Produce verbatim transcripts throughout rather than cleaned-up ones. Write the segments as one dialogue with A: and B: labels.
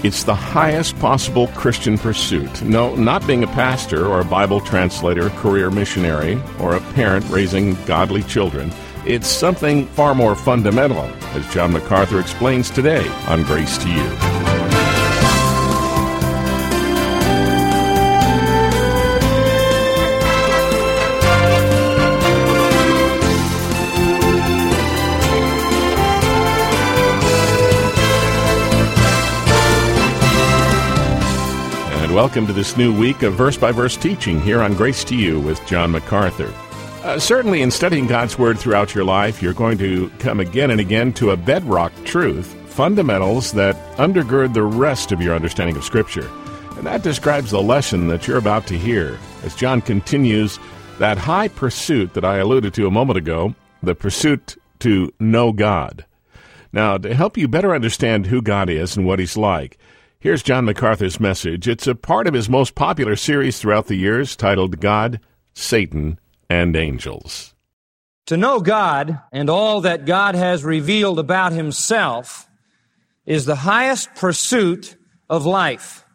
A: It's the highest possible Christian pursuit. No, not being a pastor or a Bible translator, career missionary, or a parent raising godly children. It's something far more fundamental, as John MacArthur explains today on Grace to You. Welcome to this new week of verse-by-verse teaching here on Grace to You with John MacArthur. Uh, certainly in studying God's Word throughout your life, you're going to come again and again to a bedrock truth, fundamentals that undergird the rest of your understanding of Scripture. And that describes the lesson that you're about to hear as John continues that high pursuit that I alluded to a moment ago, the pursuit to know God. Now, to help you better understand who God is and what He's like, here's John MacArthur's message. It's a part of his most popular series throughout the years titled God, Satan, and Angels.
B: To know God and all that God has revealed about Himself is the highest pursuit of life.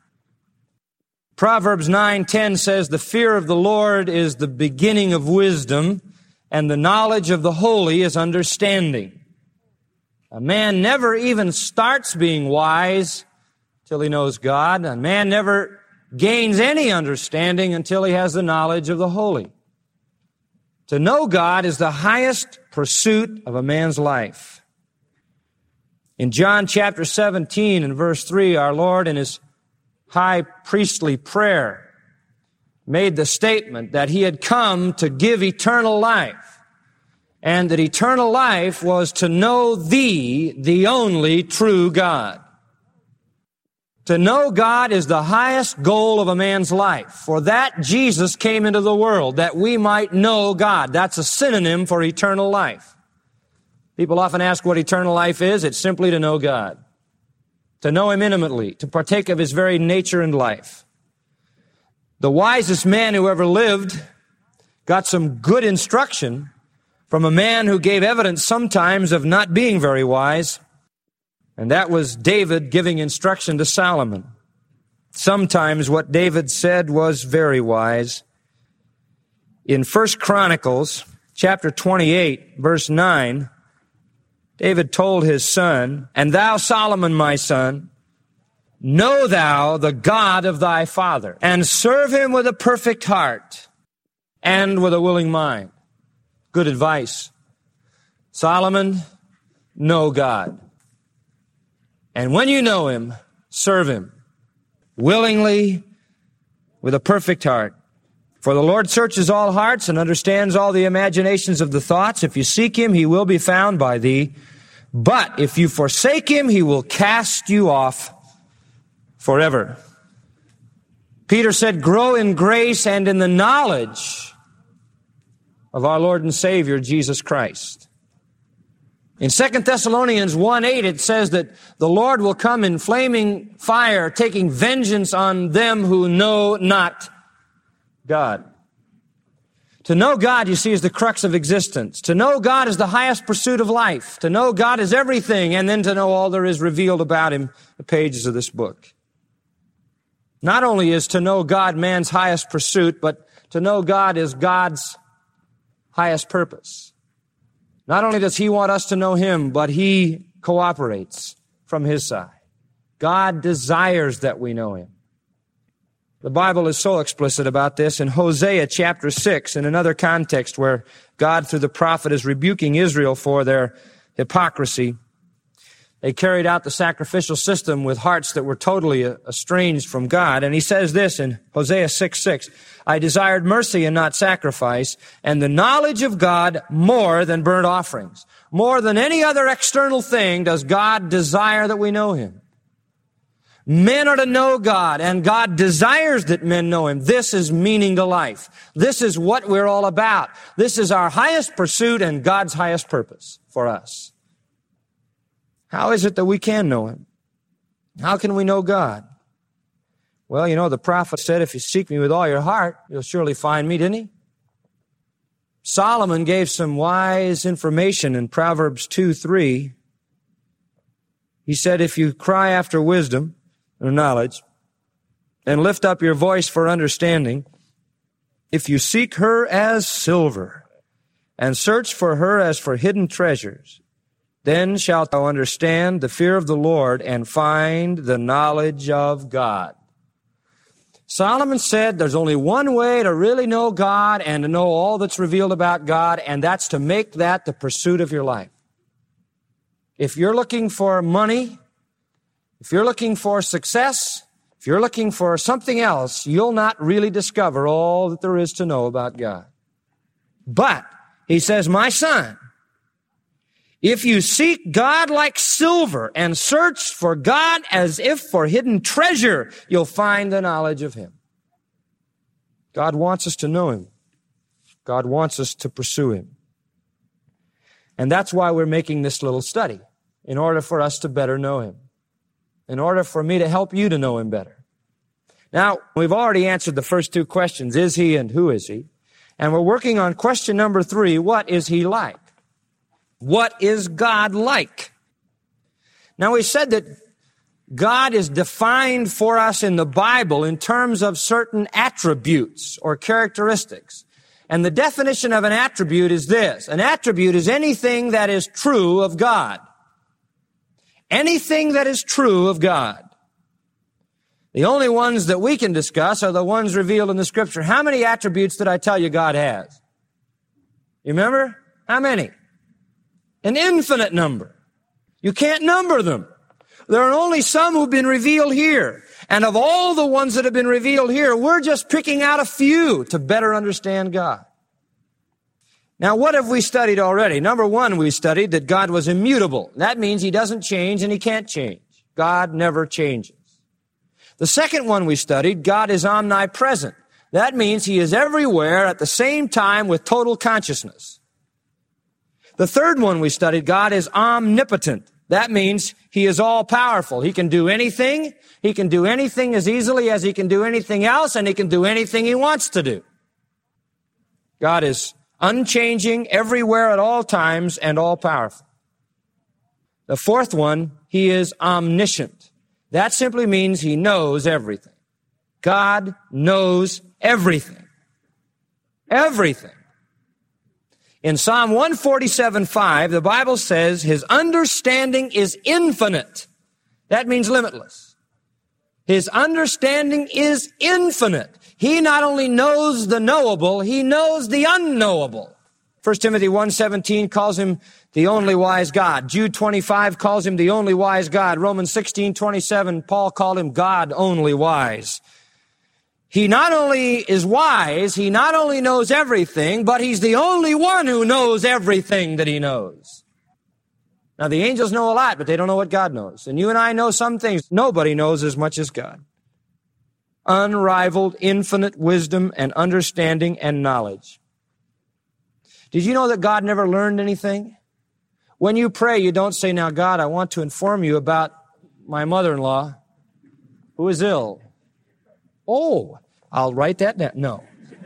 B: Proverbs nine ten says, "The fear of the Lord is the beginning of wisdom, and the knowledge of the holy is understanding." A man never even starts being wise till he knows God. A man never gains any understanding until he has the knowledge of the holy. To know God is the highest pursuit of a man's life. In John chapter seventeen and verse three, our Lord in His high priestly prayer made the statement that He had come to give eternal life, and that eternal life was to know Thee, the only true God. To know God is the highest goal of a man's life. For that, Jesus came into the world, that we might know God. That's a synonym for eternal life. People often ask what eternal life is. It's simply to know God, to know Him intimately, to partake of His very nature and life. The wisest man who ever lived got some good instruction from a man who gave evidence sometimes of not being very wise. And that was David giving instruction to Solomon. Sometimes what David said was very wise. In First Chronicles, chapter twenty-eight, verse nine, David told his son, "And thou, Solomon, my son, know thou the God of thy father, and serve Him with a perfect heart and with a willing mind." Good advice. Solomon, know God. And when you know Him, serve Him willingly with a perfect heart. For the Lord searches all hearts and understands all the imaginations of the thoughts. If you seek Him, He will be found by thee. But if you forsake Him, He will cast you off forever. Peter said, "Grow in grace and in the knowledge of our Lord and Savior, Jesus Christ." In Second Thessalonians one eight, it says that the Lord will come in flaming fire, taking vengeance on them who know not God. To know God, you see, is the crux of existence. To know God is the highest pursuit of life. To know God is everything, and then to know all there is revealed about Him, the pages of this book. Not only is to know God man's highest pursuit, but to know God is God's highest purpose. Not only does He want us to know Him, but He cooperates from His side. God desires that we know Him. The Bible is so explicit about this in Hosea chapter six, in another context where God through the prophet is rebuking Israel for their hypocrisy. They carried out the sacrificial system with hearts that were totally estranged from God. And He says this in Hosea six six, "I desired mercy and not sacrifice, and the knowledge of God more than burnt offerings." More than any other external thing does God desire that we know Him. Men are to know God, and God desires that men know Him. This is meaning to life. This is what we're all about. This is our highest pursuit and God's highest purpose for us. How is it that we can know Him? How can we know God? Well, you know, the prophet said, "If you seek me with all your heart, you'll surely find me," didn't he? Solomon gave some wise information in Proverbs two three. He said, "If you cry after wisdom, or knowledge, and lift up your voice for understanding, if you seek her as silver, and search for her as for hidden treasures, then shalt thou understand the fear of the Lord, and find the knowledge of God. Solomon said there's only one way to really know God and to know all that's revealed about God, and that's to make that the pursuit of your life. If you're looking for money, if you're looking for success, if you're looking for something else, you'll not really discover all that there is to know about God. But, he says, my son, if you seek God like silver and search for God as if for hidden treasure, you'll find the knowledge of Him. God wants us to know Him. God wants us to pursue Him. And that's why we're making this little study, in order for us to better know Him, in order for me to help you to know Him better. Now, we've already answered the first two questions, is He and who is He? And we're working on question number three, what is He like? What is God like? Now, we said that God is defined for us in the Bible in terms of certain attributes or characteristics. And the definition of an attribute is this. An attribute is anything that is true of God. Anything that is true of God. The only ones that we can discuss are the ones revealed in the Scripture. How many attributes did I tell you God has? You remember? How many? An infinite number. You can't number them. There are only some who've been revealed here. And of all the ones that have been revealed here, we're just picking out a few to better understand God. Now, what have we studied already? Number one, we studied that God was immutable. That means He doesn't change and He can't change. God never changes. The second one we studied, God is omnipresent. That means He is everywhere at the same time with total consciousness. The third one we studied, God is omnipotent. That means He is all-powerful. He can do anything. He can do anything as easily as He can do anything else, and He can do anything He wants to do. God is unchanging, everywhere at all times, and all-powerful. The fourth one, He is omniscient. That simply means He knows everything. God knows everything. Everything. In Psalm one forty-seven five, the Bible says His understanding is infinite. That means limitless. His understanding is infinite. He not only knows the knowable, He knows the unknowable. First Timothy one seventeen calls Him the only wise God. Jude twenty-five calls Him the only wise God. Romans sixteen twenty-seven, Paul called Him God only wise. He not only is wise, He not only knows everything, but He's the only one who knows everything that He knows. Now, the angels know a lot, but they don't know what God knows. And you and I know some things nobody knows as much as God. Unrivaled, infinite wisdom and understanding and knowledge. Did you know that God never learned anything? When you pray, you don't say, now, God, I want to inform you about my mother-in-law who is ill. Oh, I'll write that down. No.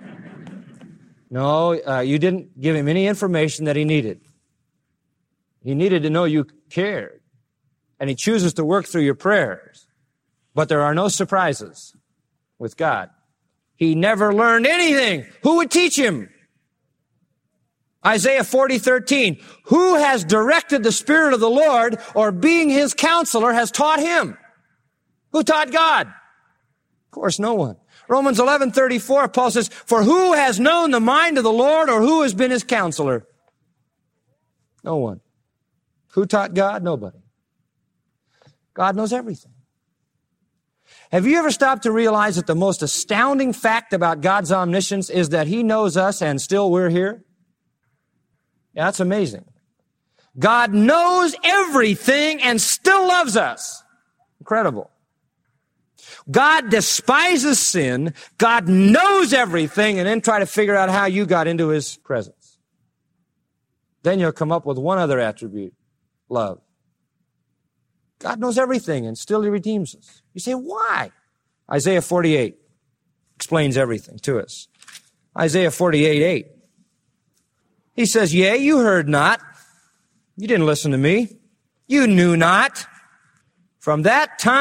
B: No, uh, you didn't give him any information that he needed. He needed to know you cared. And He chooses to work through your prayers. But there are no surprises with God. He never learned anything. Who would teach Him? Isaiah forty thirteen. Who has directed the Spirit of the Lord, or being His counselor has taught Him? Who taught God? Of course, no one. Romans eleven thirty-four, Paul says, for who has known the mind of the Lord, or who has been His counselor? No one. Who taught God? Nobody. God knows everything. Have you ever stopped to realize that the most astounding fact about God's omniscience is that He knows us and still we're here? Yeah, that's amazing. God knows everything and still loves us. Incredible. God despises sin. God knows everything, and then try to figure out how you got into His presence. Then you'll come up with one other attribute, love. God knows everything, and still He redeems us. You say, why? Isaiah forty-eight explains everything to us. Isaiah forty-eight eight. He says, yea, you heard not. You didn't listen to me. You knew not. From that time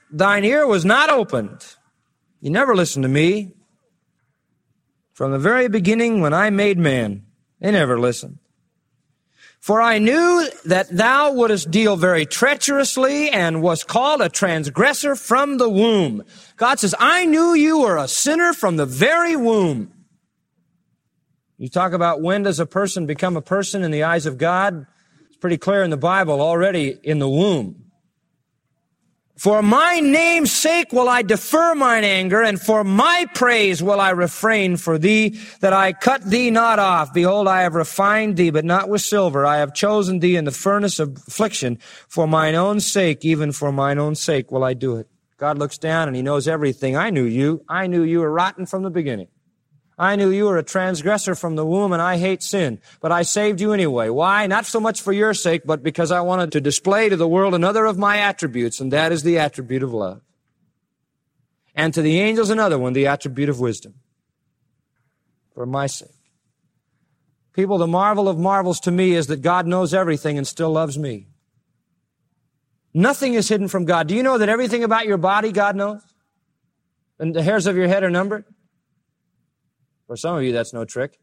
B: thine ear was not opened. You never listened to me. From the very beginning when I made man, they never listened. For I knew that thou wouldest deal very treacherously and was called a transgressor from the womb. God says, I knew you were a sinner from the very womb. You talk about when does a person become a person in the eyes of God? It's pretty clear in the Bible, already in the womb. For my name's sake will I defer mine anger, and for my praise will I refrain for thee, that I cut thee not off. Behold, I have refined thee, but not with silver. I have chosen thee in the furnace of affliction. For mine own sake, even for mine own sake will I do it. God looks down and he knows everything. I knew you. I knew you were rotten from the beginning. I knew you were a transgressor from the womb, and I hate sin. But I saved you anyway. Why? Not so much for your sake, but because I wanted to display to the world another of my attributes, and that is the attribute of love. And to the angels another one, the attribute of wisdom. For my sake. People, the marvel of marvels to me is that God knows everything and still loves me. Nothing is hidden from God. Do you know that everything about your body God knows? And the hairs of your head are numbered? For some of you, that's no trick.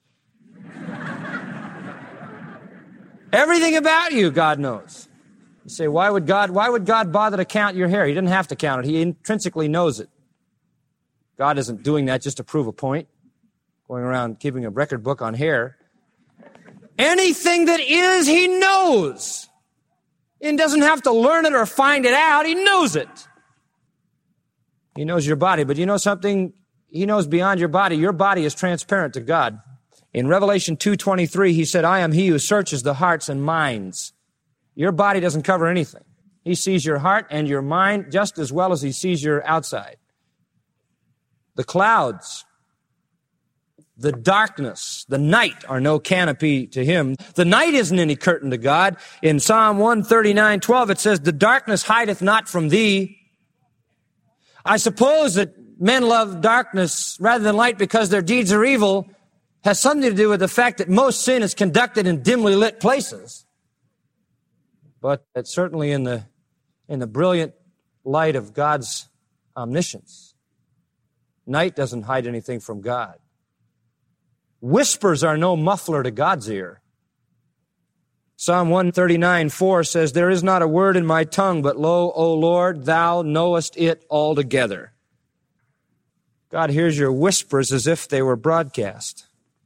B: Everything about you, God knows. You say, why would God, why would God bother to count your hair? He didn't have to count it. He intrinsically knows it. God isn't doing that just to prove a point, going around keeping a record book on hair. Anything that is, He knows. And doesn't have to learn it or find it out. He knows it. He knows your body, but you know something? He knows beyond your body. Your body is transparent to God. In Revelation two twenty-three, He said, I am He who searches the hearts and minds. Your body doesn't cover anything. He sees your heart and your mind just as well as He sees your outside. The clouds, the darkness, the night are no canopy to Him. The night isn't any curtain to God. In Psalm one thirty-nine twelve, it says, the darkness hideth not from Thee. I suppose that men love darkness rather than light because their deeds are evil has something to do with the fact that most sin is conducted in dimly lit places. But it's certainly in the, in the brilliant light of God's omniscience. Night doesn't hide anything from God. Whispers are no muffler to God's ear. Psalm one thirty-nine four says, there is not a word in my tongue, but lo, O Lord, Thou knowest it altogether. God hears your whispers as if they were broadcast.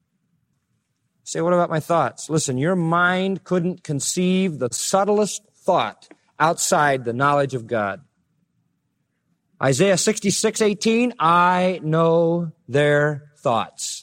B: You say, what about my thoughts? Listen, your mind couldn't conceive the subtlest thought outside the knowledge of God. Isaiah sixty-six eighteen, I know their thoughts.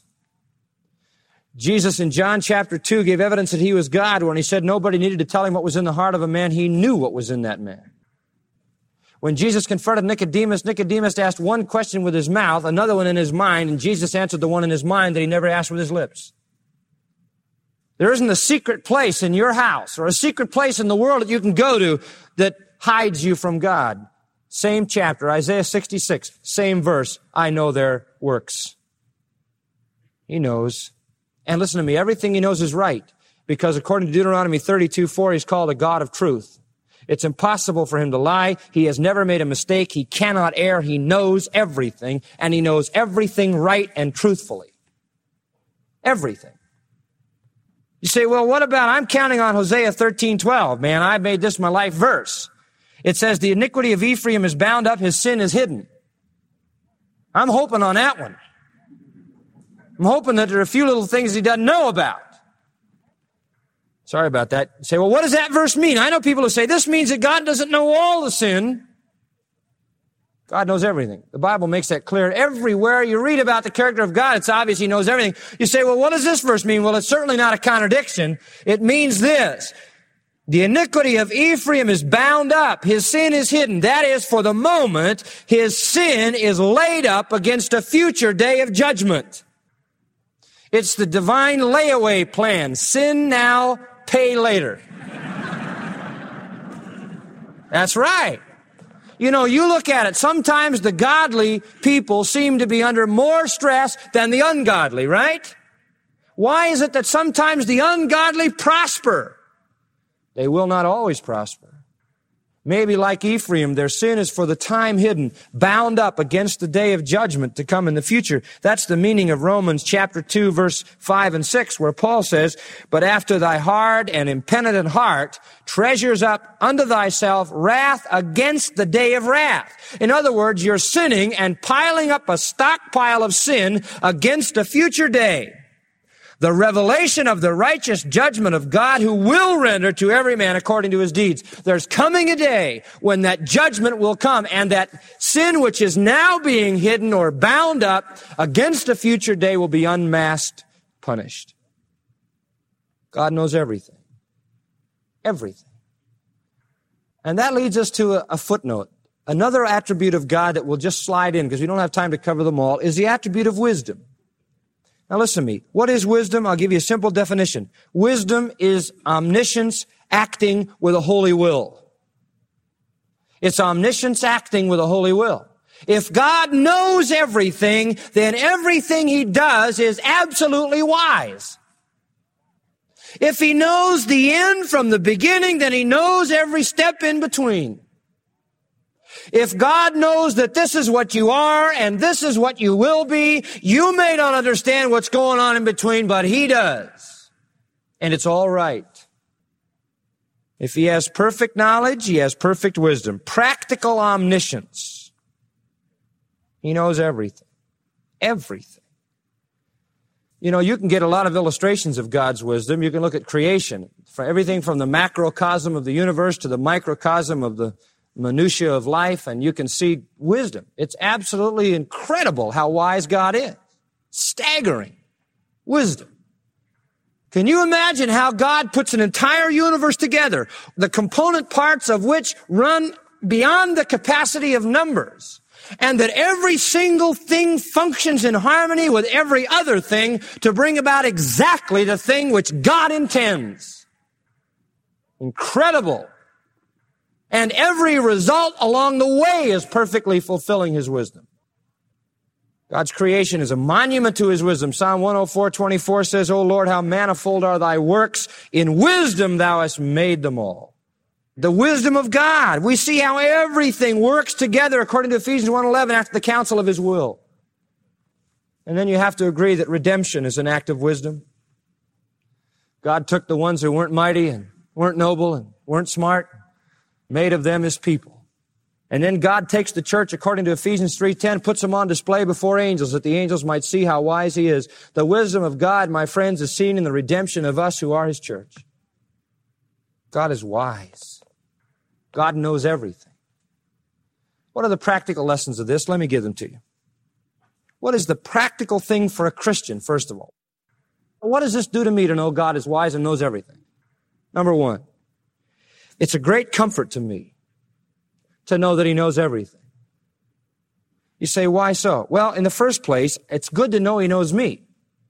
B: Jesus in John chapter two gave evidence that He was God when He said nobody needed to tell Him what was in the heart of a man. He knew what was in that man. When Jesus confronted Nicodemus, Nicodemus asked one question with his mouth, another one in his mind, and Jesus answered the one in his mind that he never asked with his lips. There isn't a secret place in your house or a secret place in the world that you can go to that hides you from God. Same chapter, Isaiah sixty-six, same verse, I know their works. He knows. And listen to me, everything He knows is right, because according to Deuteronomy thirty-two four, He's called a God of truth. It's impossible for Him to lie. He has never made a mistake. He cannot err. He knows everything, and He knows everything right and truthfully. Everything. You say, well, what about, I'm counting on Hosea thirteen twelve. Man, I made this my life verse. It says, the iniquity of Ephraim is bound up, his sin is hidden. I'm hoping on that one. I'm hoping that there are a few little things he doesn't know about. Sorry about that. You say, well, what does that verse mean? I know people who say, this means that God doesn't know all the sin. God knows everything. The Bible makes that clear. Everywhere you read about the character of God, it's obvious He knows everything. You say, well, what does this verse mean? Well, it's certainly not a contradiction. It means this. The iniquity of Ephraim is bound up. His sin is hidden. That is, for the moment, his sin is laid up against a future day of judgment. It's the divine layaway plan. Sin now, pay later. That's right. You know, you look at it, sometimes the godly people seem to be under more stress than the ungodly, right? Why is it that sometimes the ungodly prosper? They will not always prosper. Maybe like Ephraim, their sin is for the time hidden, bound up against the day of judgment to come in the future. That's the meaning of Romans chapter two, verse five and six, where Paul says, "But after thy hard and impenitent heart treasures up unto thyself wrath against the day of wrath." In other words, you're sinning and piling up a stockpile of sin against a future day. The revelation of the righteous judgment of God, who will render to every man according to his deeds. There's coming a day when that judgment will come, and that sin which is now being hidden or bound up against a future day will be unmasked, punished. God knows everything. Everything. And that leads us to a, a footnote. Another attribute of God that we'll just slide in because we don't have time to cover them all is the attribute of wisdom. Now listen to me. What is wisdom? I'll give you a simple definition. Wisdom is omniscience acting with a holy will. It's omniscience acting with a holy will. If God knows everything, then everything He does is absolutely wise. If He knows the end from the beginning, then He knows every step in between. If God knows that this is what you are and this is what you will be, you may not understand what's going on in between, but He does. And it's all right. If He has perfect knowledge, He has perfect wisdom. Practical omniscience. He knows everything. Everything. You know, you can get a lot of illustrations of God's wisdom. You can look at creation. For everything from the macrocosm of the universe to the microcosm of the minutiae of life, and you can see wisdom. It's absolutely incredible how wise God is. Staggering wisdom. Can you imagine how God puts an entire universe together, the component parts of which run beyond the capacity of numbers, and that every single thing functions in harmony with every other thing to bring about exactly the thing which God intends? Incredible. And every result along the way is perfectly fulfilling His wisdom. God's creation is a monument to His wisdom. Psalm one oh four, twenty-four says, "O Lord, how manifold are thy works. In wisdom thou hast made them all." The wisdom of God. We see how everything works together according to Ephesians one eleven after the counsel of His will. And then you have to agree that redemption is an act of wisdom. God took the ones who weren't mighty and weren't noble and weren't smart, made of them His people. And then God takes the church, according to Ephesians three ten, puts them on display before angels, that the angels might see how wise He is. The wisdom of God, my friends, is seen in the redemption of us who are His church. God is wise. God knows everything. What are the practical lessons of this? Let me give them to you. What is the practical thing for a Christian, first of all? What does this do to me to know God is wise and knows everything? Number one, it's a great comfort to me to know that He knows everything. You say, why so? Well, in the first place, it's good to know He knows me.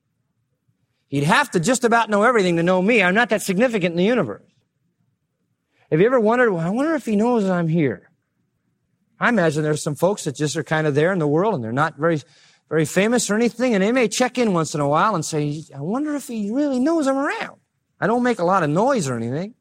B: He'd have to just about know everything to know me. I'm not that significant in the universe. Have you ever wondered, well, I wonder if He knows that I'm here? I imagine there's some folks that just are kind of there in the world and they're not very, very famous or anything, and they may check in once in a while and say, I wonder if He really knows I'm around. I don't make a lot of noise or anything.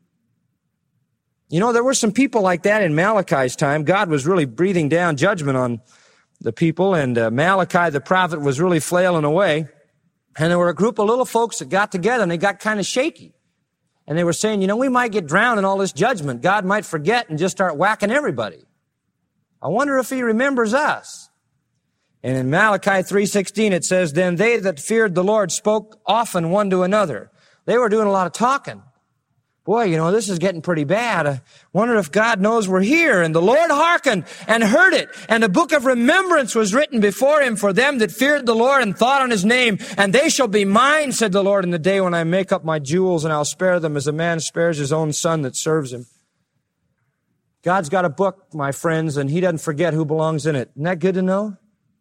B: You know, there were some people like that in Malachi's time. God was really breathing down judgment on the people, and uh, Malachi the prophet was really flailing away. And there were a group of little folks that got together, and they got kind of shaky. And they were saying, you know, we might get drowned in all this judgment. God might forget and just start whacking everybody. I wonder if He remembers us. And in Malachi three sixteen it says, "Then they that feared the Lord spoke often one to another." They were doing a lot of talking. Boy, you know, this is getting pretty bad. I wonder if God knows we're here. And the Lord hearkened and heard it. And a book of remembrance was written before Him for them that feared the Lord and thought on His name. And they shall be mine, said the Lord, in the day when I make up my jewels, and I'll spare them as a man spares his own son that serves him. God's got a book, my friends, and He doesn't forget who belongs in it. Isn't that good to know?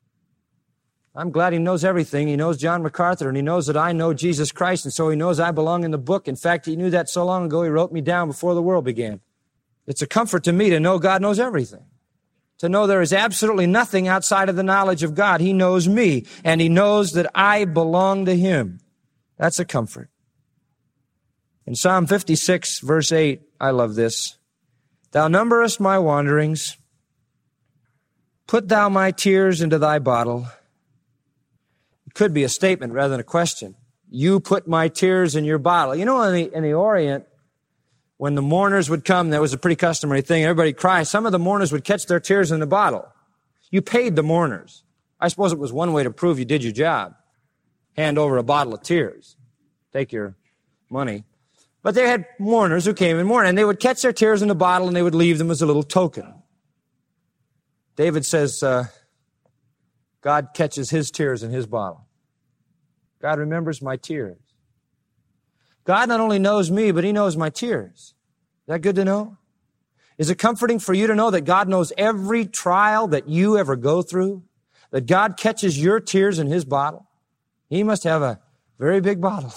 B: I'm glad He knows everything. He knows John MacArthur, and He knows that I know Jesus Christ, and so He knows I belong in the book. In fact, He knew that so long ago, He wrote me down before the world began. It's a comfort to me to know God knows everything. To know there is absolutely nothing outside of the knowledge of God. He knows me, and He knows that I belong to Him. That's a comfort. In Psalm fifty-six, verse eight, I love this. Thou numberest my wanderings. Put thou my tears into thy bottle. It could be a statement rather than a question. You put my tears in your bottle. You know, in the, in the Orient, when the mourners would come, that was a pretty customary thing. Everybody cried. Some of the mourners would catch their tears in the bottle. You paid the mourners. I suppose it was one way to prove you did your job. Hand over a bottle of tears. Take your money. But they had mourners who came and mourned, and they would catch their tears in the bottle, and they would leave them as a little token. David says, uh, God catches his tears in his bottle. God remembers my tears. God not only knows me, but he knows my tears. Is that good to know? Is it comforting for you to know that God knows every trial that you ever go through? That God catches your tears in his bottle? He must have a very big bottle.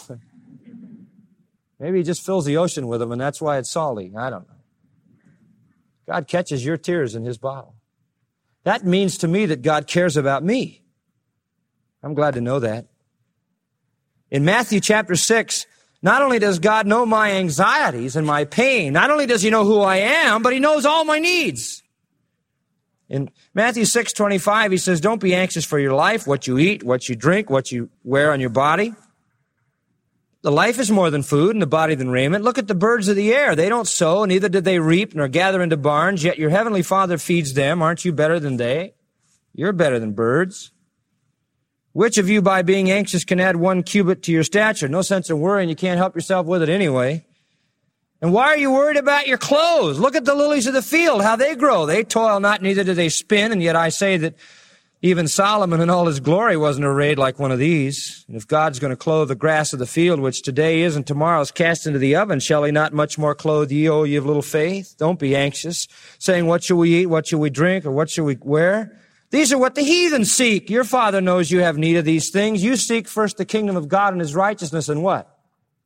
B: Maybe he just fills the ocean with them, and that's why it's salty. I don't know. God catches your tears in his bottle. That means to me that God cares about me. I'm glad to know that. In Matthew chapter six, not only does God know my anxieties and my pain, not only does he know who I am, but he knows all my needs. In Matthew six twenty-five, he says, don't be anxious for your life, what you eat, what you drink, what you wear on your body. The life is more than food, and the body than raiment. Look at the birds of the air. They don't sow, neither did they reap, nor gather into barns, yet your heavenly Father feeds them. Aren't you better than they? You're better than birds. Which of you, by being anxious, can add one cubit to your stature? No sense in worrying. You can't help yourself with it anyway. And why are you worried about your clothes? Look at the lilies of the field, how they grow. They toil not, neither do they spin, and yet I say that even Solomon in all his glory wasn't arrayed like one of these. And if God's going to clothe the grass of the field, which today is and tomorrow is cast into the oven, shall he not much more clothe ye, O ye of little faith? Don't be anxious, saying, what shall we eat, what shall we drink, or what shall we wear? These are what the heathen seek. Your Father knows you have need of these things. You seek first the kingdom of God and his righteousness, and what?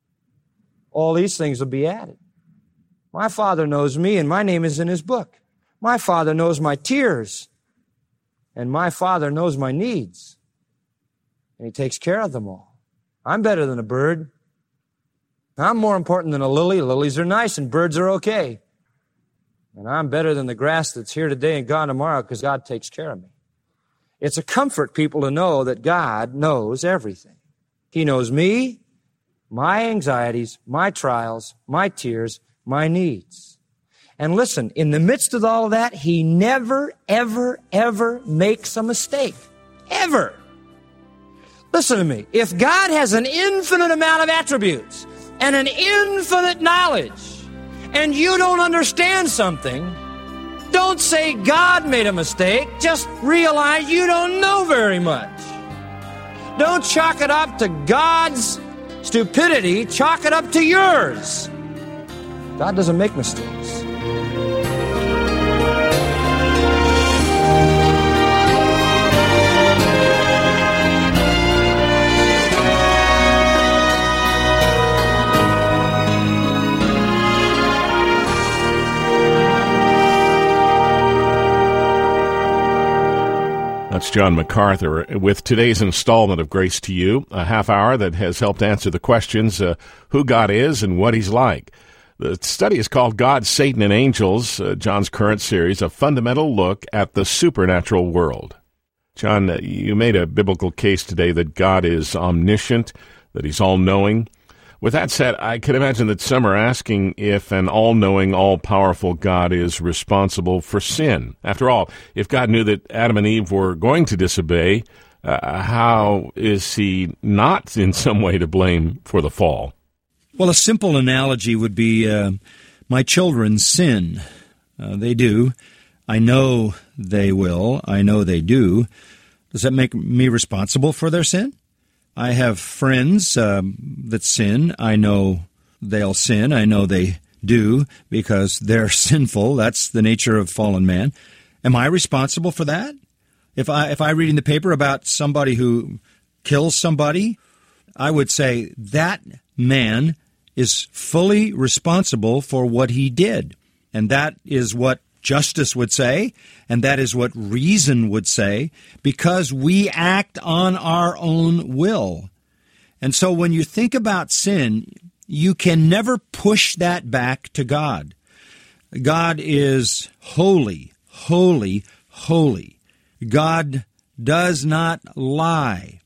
B: All these things will be added. My Father knows me, and my name is in his book. My Father knows my tears, and my Father knows my needs, and he takes care of them all. I'm better than a bird. I'm more important than a lily. Lilies are nice, and birds are okay. And I'm better than the grass that's here today and gone tomorrow, because God takes care of me. It's a comfort, people, to know that God knows everything. He knows me, my anxieties, my trials, my tears, my needs. And listen, in the midst of all of that, he never, ever, ever makes a mistake. Ever. Listen to me. If God has an infinite amount of attributes and an infinite knowledge, and you don't understand something, don't say God made a mistake. Just realize you don't know very much. Don't chalk it up to God's stupidity. Chalk it up to yours. God doesn't make mistakes.
A: That's John MacArthur with today's installment of Grace to You, a half hour that has helped answer the questions, uh, who God is and what he's like. The study is called God, Satan, and Angels, uh, John's current series, a fundamental look at the supernatural world. John, uh, you made a biblical case today that God is omniscient, that he's all-knowing. With that said, I could imagine that some are asking if an all-knowing, all-powerful God is responsible for sin. After all, if God knew that Adam and Eve were going to disobey, uh, how is he not in some way to blame for the fall?
C: Well, a simple analogy would be uh, my children sin. Uh, they do. I know they will. I know they do. Does that make me responsible for their sin? I have friends um, that sin. I know they'll sin. I know they do because they're sinful. That's the nature of fallen man. Am I responsible for that? If I if I read in the paper about somebody who kills somebody, I would say that man is fully responsible for what he did. And that is what justice would say, and that is what reason would say, because we act on our own will. And so when you think about sin, you can never push that back to God. God is holy, holy, holy. God does not lie.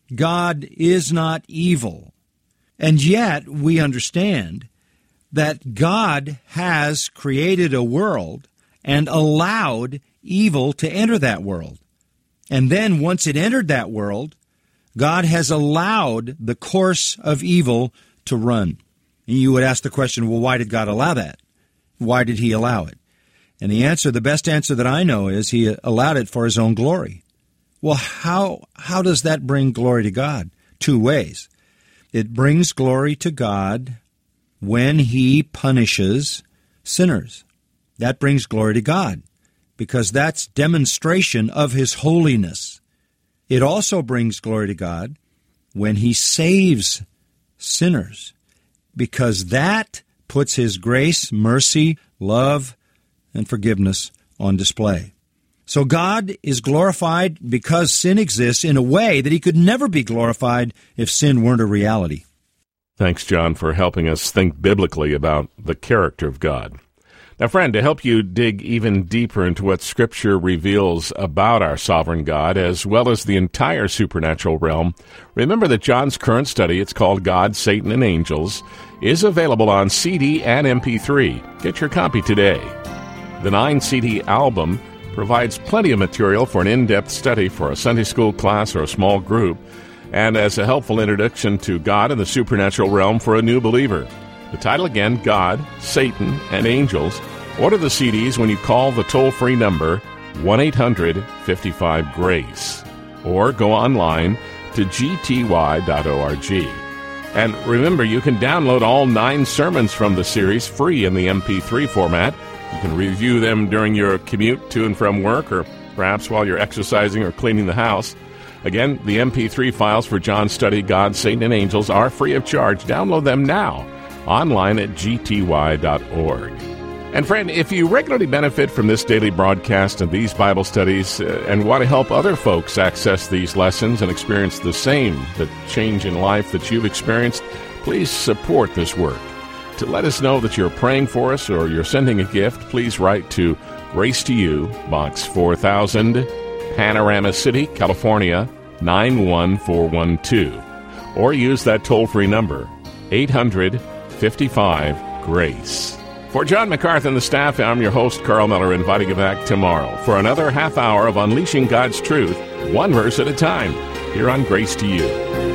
C: God is not evil. And yet we understand that God has created a world and allowed evil to enter that world. And then once it entered that world, God has allowed the course of evil to run. And you would ask the question, well, why did God allow that? Why did he allow it? And the answer, the best answer that I know is he allowed it for his own glory. Well, how how does that bring glory to God? Two ways. It brings glory to God when he punishes sinners. That brings glory to God because that's demonstration of his holiness. It also brings glory to God when he saves sinners because that puts his grace, mercy, love, and forgiveness on display. So God is glorified because sin exists in a way that he could never be glorified if sin weren't a reality.
A: Thanks, John, for helping us think biblically about the character of God. Now, friend, to help you dig even deeper into what Scripture reveals about our sovereign God, as well as the entire supernatural realm, remember that John's current study, it's called God, Satan, and Angels, is available on C D and M P three. Get your copy today. The nine-C D album provides plenty of material for an in-depth study for a Sunday school class or a small group, and as a helpful introduction to God and the supernatural realm for a new believer. The title again, God, Satan, and Angels. Order the C Ds when you call the toll-free number one eight hundred fifty-five GRACE or go online to g t y dot org. And remember, you can download all nine sermons from the series free in the M P three format. You can review them during your commute to and from work or perhaps while you're exercising or cleaning the house. Again, the M P three files for John's study, God, Satan, and Angels are free of charge. Download them now online at g t y dot org. And friend, if you regularly benefit from this daily broadcast and these Bible studies uh, and want to help other folks access these lessons and experience the same, the change in life that you've experienced, please support this work. To let us know that you're praying for us or you're sending a gift, please write to Grace to You, Box four thousand, Panorama City, California, nine one four one two. Or use that toll-free number, eight hundred fifty-five GRACE. For John MacArthur and the staff, I'm your host, Carl Miller, inviting you back tomorrow for another half hour of Unleashing God's Truth, one verse at a time, here on Grace to You.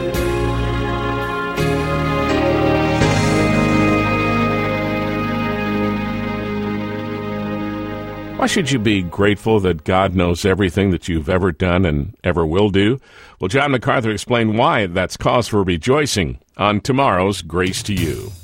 A: Why should you be grateful that God knows everything that you've ever done and ever will do? Well, John MacArthur explained why that's cause for rejoicing on tomorrow's Grace to You.